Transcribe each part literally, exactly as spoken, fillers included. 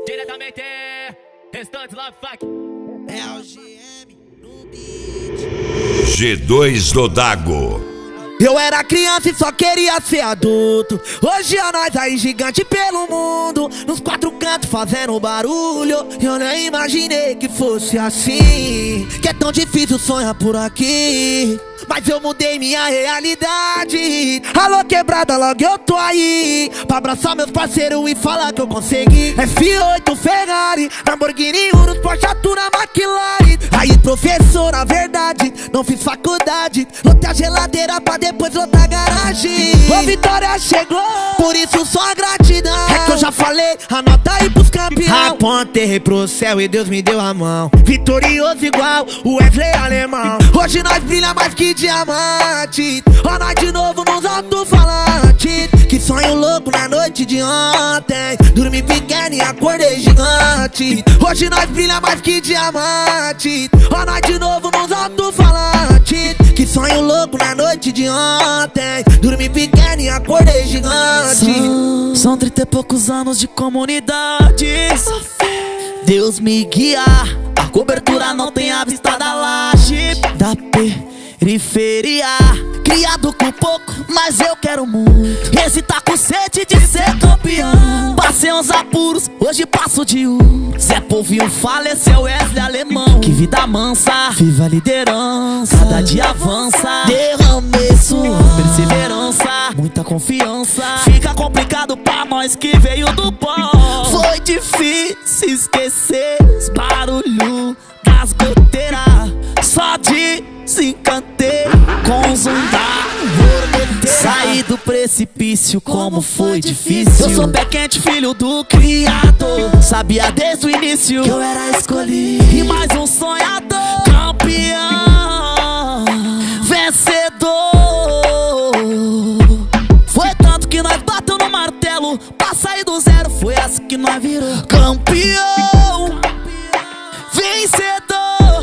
Diretamente, restante Love Fuck. É o G M no beat. G dois do Dago. Eu era criança e só queria ser adulto. Hoje é nós aí gigante pelo mundo, nos quatro cantos fazendo barulho. Eu nem imaginei que fosse assim, que é tão difícil sonhar por aqui. Mas eu mudei minha realidade. Alô quebrada, logo eu tô aí pra abraçar meus parceiros e falar que eu consegui. F oito Ferrari, Lamborghini, Urus, Porsche, Atura, McLaren. Aí professor, na verdade, não fiz faculdade. Lotei a geladeira pra depois lotar a garagem. A vitória chegou, por isso só gratidão. É que eu já falei, anota aí pros campeão. Apontei pro céu e Deus me deu a mão. Vitorioso igual o Wesley alemão. Hoje nós brilha mais que diamante. Ó nós de novo nos alto-falantes. Que sonho louco na noite de ontem. Dormi pequeno e acordei gigante. Hoje nós brilha mais que diamante. Ó nós de novo nos alto-falantes. Que sonho louco na noite de ontem. Dormi pequeno e acordei gigante. São, são trinta e poucos anos de comunidade. Deus me guia. A cobertura não tem a vista da laje, da periferia. Criado com pouco, mas eu quero muito. Esse tá com sede de ser campeão. Passei uns apuros, hoje passo de um. Zé Povinho faleceu, Wesley alemão. Que vida mansa, viva a liderança. Cada dia avança, derramei suor, perseverança, muita confiança. Fica complicado pra nós que veio do pó. Foi difícil esquecer os barulhos das goteiras. Só desencantei com o zoom da borboleira. Saí do precipício, como foi difícil. Eu sou pé quente, filho do Criador. Sabia desde o início que eu era escolhido. E mais um sonhador, campeão, vencedor. Foi tanto que nós bateu no martelo pra sair do zero. Foi assim que nós virou campeão, vencedor.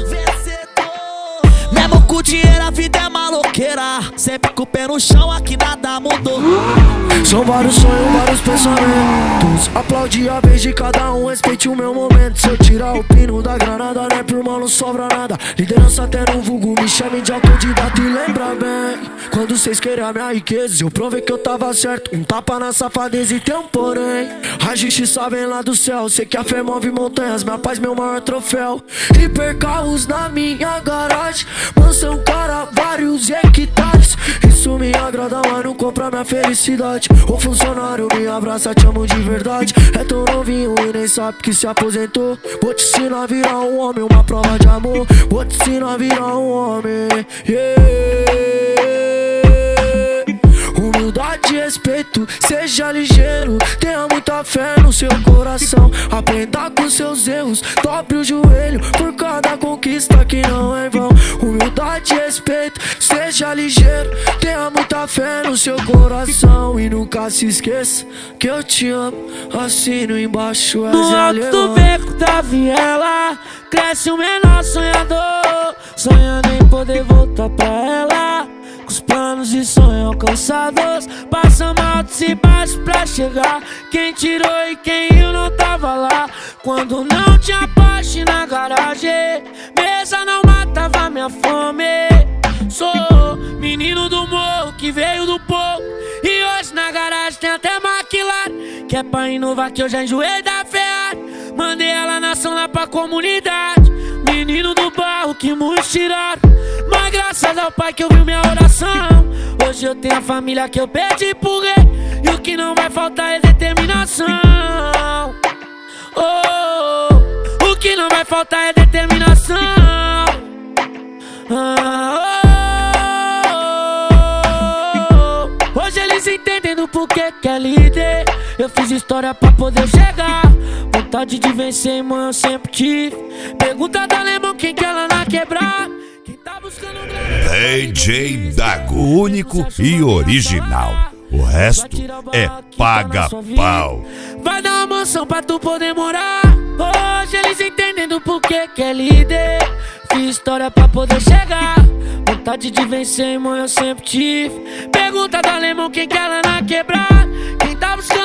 Mesmo com dinheiro a vida é maloqueira. Sempre com o pé no chão, aqui nada mudou. São vários sonhos, vários pensamentos. Aplaudi a vez de cada um, respeite o meu momento. Se eu tirar o pino da granada, né, por mal não sobra nada. Liderança até no vulgo, me chame de autodidata. E lembra bem, quando vocês queriam a minha riqueza, eu provei que eu tava certo. Um tapa na safadeza e tem um porém. A justiça vem lá do céu, sei que a fé move montanhas. Minha paz, meu maior troféu. Hiper carros na minha garagem, mansão, cara, vários hectares. Isso me agrada, mas não compra minha felicidade. O funcionário me abraça, te amo de verdade. É tão novinho e nem sabe que se aposentou. Vou te ensinar a virar um homem, uma prova de amor. Vou te ensinar a virar um homem, yeah. Humildade e respeito, seja ligeiro. Tenha muita fé no seu coração. Aprenda com seus erros, dobre o joelho por cada conquista que não é em vão. Humildade e respeito, seja ligeiro. Tenha muita fé no seu coração. E nunca se esqueça que eu te amo. Assino embaixo, és no alto do beco da viela cresce o menor sonhador, sonhando em poder voltar pra ela. Com os planos e sonhos alcançados, passamos altos e baixos pra chegar. Quem tirou e quem eu não tava lá. Quando não tinha poste na garagem, mesa não matava minha fome. Sou menino do morro que veio do povo, e hoje na garagem tem até McLaren. Que é pra inovar que eu já enjoei da Ferrari. Mandei ela na ação lá pra comunidade. Menino do barro que muitos tiraram, mas graças ao pai que ouviu minha oração. Hoje eu tenho a família que eu pedi pro rei. E o que não vai faltar é determinação. Oh, o que não vai faltar é determinação. Ah, oh, hoje eles entendem do porquê que é líder. Eu fiz história pra poder chegar. Vontade de vencer, irmão, eu sempre tive. Pergunta da Alemão quem que ela na quebrar. Quem tá buscando um D J Dago, único e original. O resto é paga-pau. Vai dar uma mansão pra tu poder morar. Hoje eles entendem do porquê que é líder. Fiz história pra poder chegar. Vontade de vencer, irmão, eu sempre tive. Pergunta do Alemão quem que ela na quebrar. Quem tá buscando glória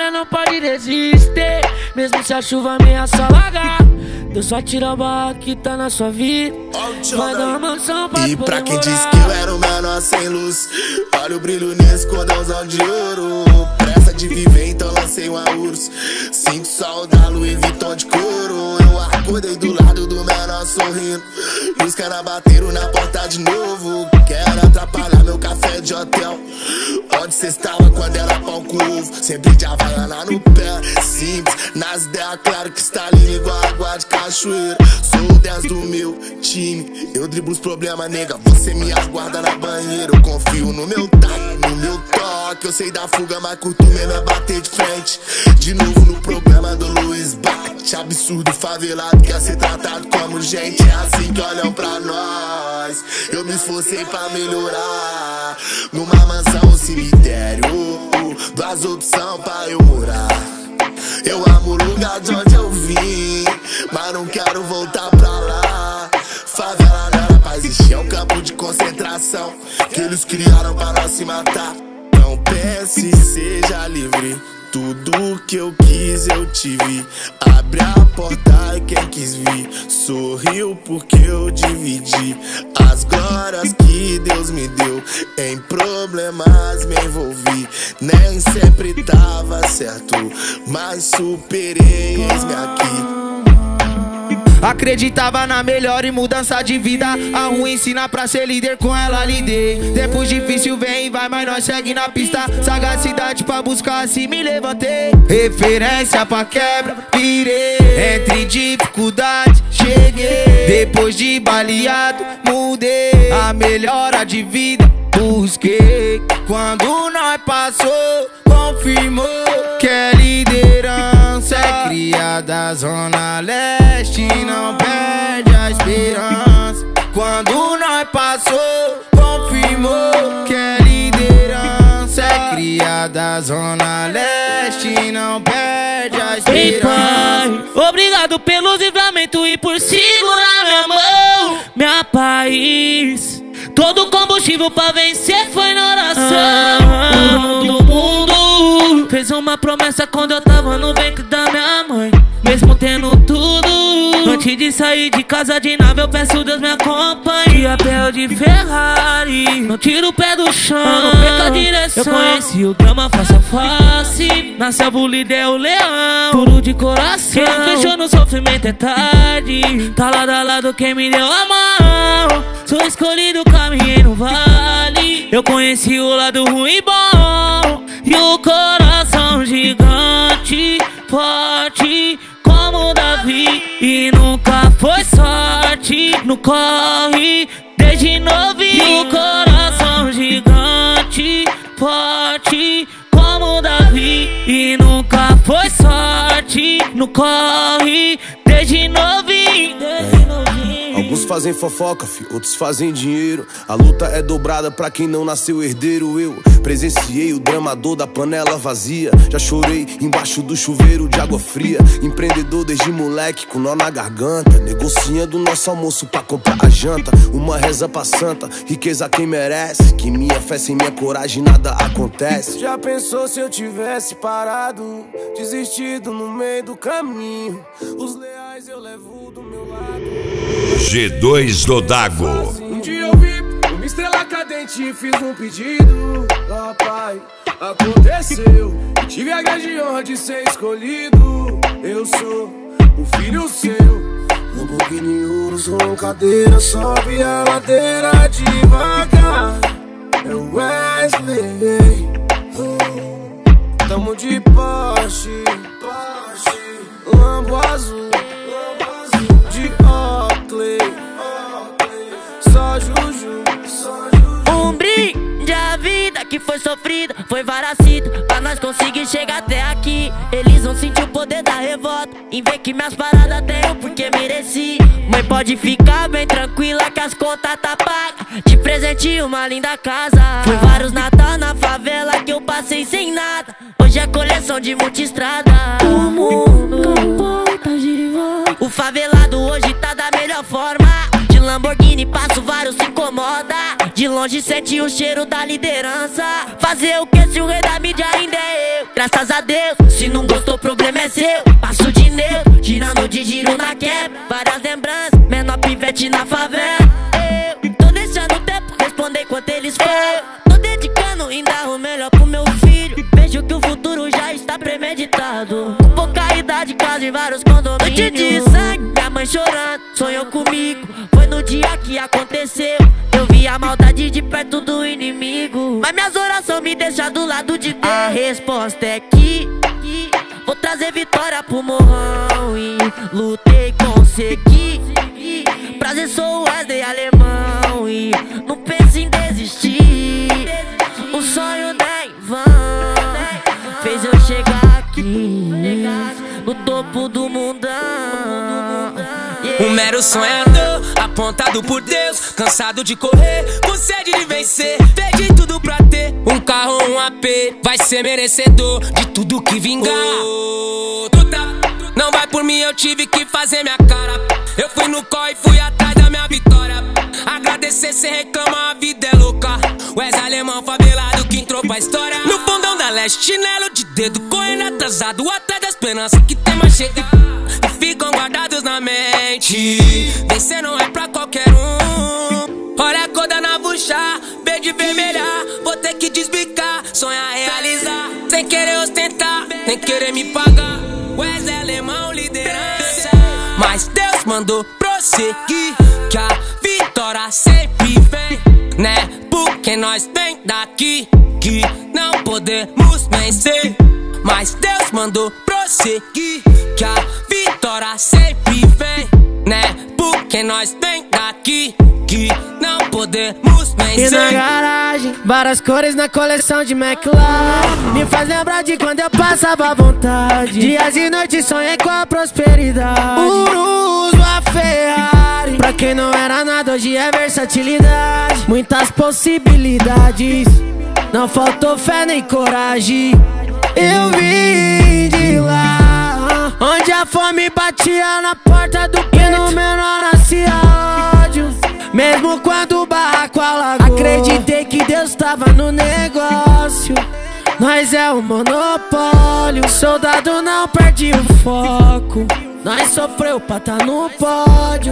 nós não pode resistir. Mesmo se a chuva ameaça alagar, Deus só tira a barra que tá na sua vida. Vai dar uma mansão pra E poder pra quem morar. disse que eu era o menor sem luz, olha o brilho nesse cordãozão de ouro. Pressa de viver, então lancei uma urso. Sinto sol da Louis Vuitton de couro. Eu acordei do lado do menor sorrindo, e os caras bateram na porta de novo. Quero atrapalhar meu café de hotel. Onde cê estava quando era pão com ovo? Sempre de Havaiana no pé. Simples, nas ideias, claro que está lindo igual água de cachoeira. Sou o dez do meu time, eu driblo os problemas, nega. Você me aguarda na banheira. Eu confio no meu taco, no meu toque. Eu sei da fuga, mas curto mesmo é bater de frente. De novo no programa do Luiz Bate. Absurdo, favelado, quer ser tratado como gente. É assim que olham pra nós. Eu me esforcei pra melhorar. Numa mansão ou cemitério, duas opções pra eu morar. Eu amo o lugar de onde eu vim, mas não quero voltar pra lá. Favela não era pra existir, é um campo de concentração que eles criaram pra nós se matar. Não pense, seja livre. Tudo que eu quis eu tive. Abre a porta e quem quis vir sorriu porque eu dividi as glórias que Deus me deu. Em problemas me envolvi, nem sempre tava certo, mas superei, eis-me aqui. Acreditava na melhor e mudança de vida. A ruim ensina pra ser líder, com ela lidei. Tempos difícil vem e vai, mas nós segue na pista. Sagacidade pra buscar, assim me levantei. Referência pra quebra, virei. Entre dificuldades, cheguei. Depois de baleado, mudei. A melhora de vida, busquei. Quando nós passou, confirmou que é liderança. É criada Zona Leste, não perde a esperança. Quando nós passou, confirmou que é liderança. É criada Zona Leste, não perde a esperança. Ei, pai, obrigado pelo livramento e por segurar minha mão. Minha paz, todo combustível pra vencer foi na oração. O dono do mundo fez uma promessa quando eu tava no ventre da minha mãe. Mesmo tendo tudo, antes de sair de casa de nave, eu peço Deus me acompanhe. De pé ou de Ferrari, não tiro o pé do chão, não perca a direção. Eu conheci o drama face a face, na selva o líder é o leão, puro de coração. Quem fechou no sofrimento é tarde, tá lado a lado quem me deu a mão. Sou escolhido, caminhei no vale. Eu conheci o lado ruim e bom, e o coração gigante, forte como Davi. E nunca foi sorte no corre, desde novinho. E o coração gigante, forte como Davi. E nunca foi sorte no corre, desde novinho, desde novinho. Alguns fazem fofoca, fi, outros fazem dinheiro. A luta é dobrada pra quem não nasceu herdeiro. Eu presenciei o dramador da panela vazia. Já chorei embaixo do chuveiro de água fria. Empreendedor desde moleque com nó na garganta, negociando nosso almoço pra comprar a janta. Uma reza pra santa, riqueza quem merece. Que minha fé sem minha coragem nada acontece. Já pensou se eu tivesse parado, desistido no meio do caminho? Os leais eu levo do meu lado. G dois do Dago. Um dia eu vi uma estrela cadente e fiz um pedido. Lá, pai, aconteceu. Tive a grande honra de ser escolhido. Eu sou o filho seu. Lamborghini Urus com cadeira, sobe a ladeira devagar. É o Wesley. Tamo de Porsche, Porsche, Lambo azul, de Oakley, só Juju, só Juju. Um brinde à vida que foi sofrida, foi varacita pra nós conseguir chegar até aqui. Eles vão sentir o poder da revolta em ver que minhas paradas tenho porque mereci. Mãe, pode ficar bem tranquila que as contas tá pagas. De presente uma linda casa. Foi vários Natal na favela que eu passei sem nada. Hoje é coleção de multistrada. O mundo capota, gira e volta. O favelado hoje tá da melhor forma. De Lambo Lamborghini, passo vários, se incomoda. De longe sente o cheiro da liderança. Fazer o que se o rei da mídia ainda é eu? Graças a Deus, se não gostou, o problema é seu. Passo de neutro, tirando de giro na quebra. Várias lembranças, menor pivete na favela. Eu tô deixando o tempo responder enquanto eles falam. Tô dedicando ainda o melhor pro meu filho. Vejo que o futuro já está premeditado. Com pouca idade, casa em vários condomínios. Noite de sangue, minha mãe chorando, sonhou comigo. Foi no dia que aconteceu. Eu vi a maldade de perto do inimigo. Mas minhas orações me deixam do lado de Deus. A resposta é que, que vou trazer vitória pro morrão. E lutei, consegui. Prazer, sou Wesley Alemão. E não pense em desistir. O sonho não é em vão. Fez eu chegar aqui no topo do mundão. Um mero sonhador, apontado por Deus, cansado de correr, com sede de vencer. Perdi tudo pra ter um carro, um A P. Vai ser merecedor de tudo que vingar. Oh, truta, não vai por mim, eu tive que fazer minha cara. Eu fui no corre e fui atrás da minha vitória. Agradecer, cê reclama, a vida é louca. Wesley Alemão favelado que entrou pra história. No fundão da leste, chinelo de dedo, correndo atrasado, atrás da esperança que tem mais chega. E ficam guardados na mente. Vencer não é pra qualquer um. Olha a cor da navuxa, verde vermelha. Vou ter que desbicar, sonhar, realizar. Sem querer ostentar, nem querer me pagar. Wesley Alemão, liderança. Mas Deus mandou prosseguir, que a vitória sempre vem, né? Porque nós vem daqui, que não podemos vencer. Mas Deus mandou prosseguir, que a vitória sempre vem, né? Porque nós vem daqui, que não podemos vencer. E na garagem, várias cores na coleção de McLaren. Me faz lembrar de quando eu passava à vontade. Dias e noites sonhei com a prosperidade. Urus, a Ferrari. Pra quem não era nada, hoje é versatilidade. Muitas possibilidades, não faltou fé nem coragem. Eu vim de lá, onde a fome batia na porta do peito, no menor nascia ódio. Mesmo quando o barraco alagou, acreditei que Deus tava no negócio. Nós é o monopólio, soldado não perde o foco. Nós sofreu pra tá no pódio.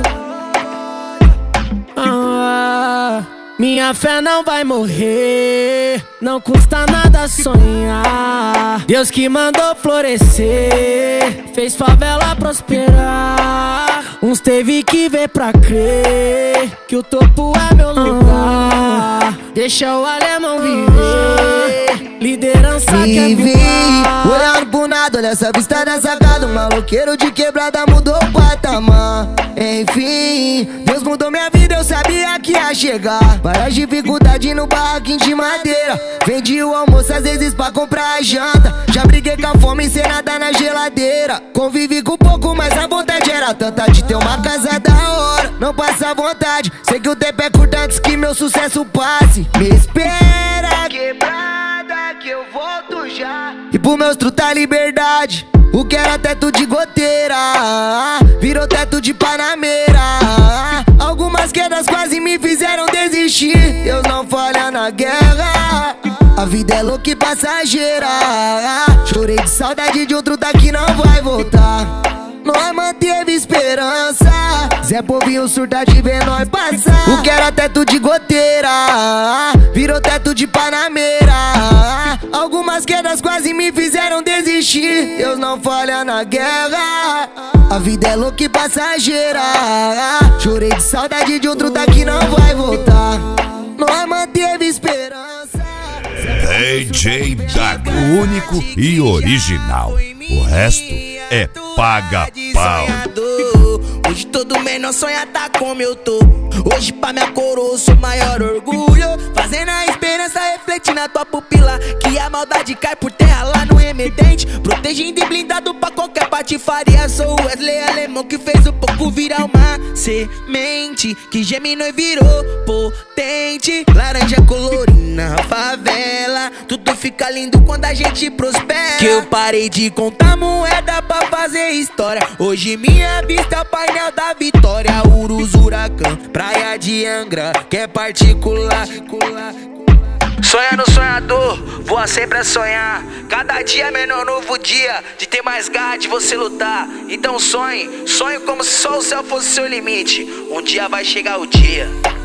Ah, minha fé não vai morrer, não custa nada sonhar. Deus que mandou florescer, fez favela prosperar. Uns teve que ver pra crer que o topo é meu lugar. Deixa o alemão viver, liderança quer voar. Olhando pro nada, olha essa vista da sacada. Um maloqueiro de quebrada mudou o patamar. Enfim, Deus mudou minha vida, eu sabia que ia chegar. Várias dificuldades no barraquinho de madeira. Vendi o almoço às vezes pra comprar a janta. Já briguei com a fome sem nada na geladeira. Convivi com pouco, mas a vontade era tanta de ter uma casa da hora. Não passa vontade, sei que o tempo é curto antes que meu sucesso passe. Me espera, quebrada, que eu volto já. E pro meus truta liberdade, o que era teto de goteira virou teto de panameira. Algumas quedas quase me fizeram desistir. Deus não falha na guerra, a vida é louca e passageira. Chorei de saudade de outro truta que não vai voltar. Nós manteve esperança, Zé Povinho surta de ver nós passar. O que era teto de goteira virou teto de panameira. Algumas quedas quase me fizeram desistir. Deus não falha na guerra, a vida é louca e passageira. Chorei de saudade de outro truta que não vai voltar. Nós manteve esperança. D J Dago, único e original. O resto é paga-pau. Hoje todo menor sonha tá como eu tô. Hoje pra minha coroa eu sou maior orgulho. Fazendo a esperança refletir na tua pupila, que a maldade cai por terra lá no emergente. Protegendo e blindado pra qualquer patifaria. Sou o Wesley Alemão que fez o pouco virar uma semente que germinou e virou potente. Laranja colorida na favela, tudo fica lindo quando a gente prospera. Que eu parei de contar moeda pra fazer história. Hoje minha vista é o Pai Anel da Vitória, Urus, Huracan, Praia de Angra, que é particular. Sonhando sonhador, voa sempre a sonhar. Cada dia é menor novo dia, de ter mais garra de você lutar. Então sonhe, sonhe como se só o céu fosse seu limite. Um dia vai chegar o dia.